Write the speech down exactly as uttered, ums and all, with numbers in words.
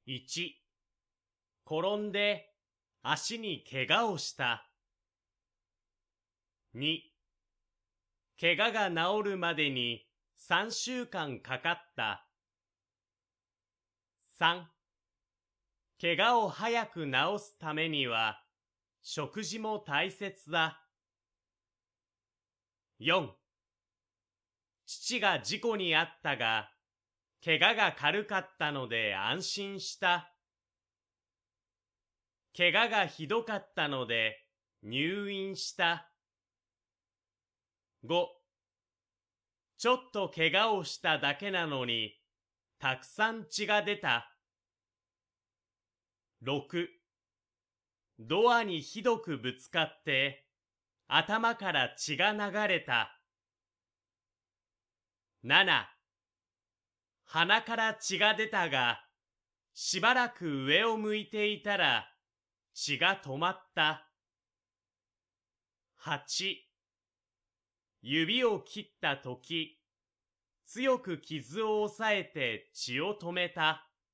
いち、転んで足に怪我をした。に、怪我が治るまでにさんしゅうかんかかった。さん、怪我を早く治すためには食事も大切だ。よん、父が事故に遭ったが、怪我が軽かったので安心した。怪我がひどかったので入院した。ご、ちょっと怪我をしただけなのに、たくさん血が出た。ろく、ドアにひどくぶつかって、頭から血が流れた。なな、鼻から血が出たが、しばらく上を向いていたら血が止まった。はち、指を切ったとき、強く傷を押さえて血を止めた。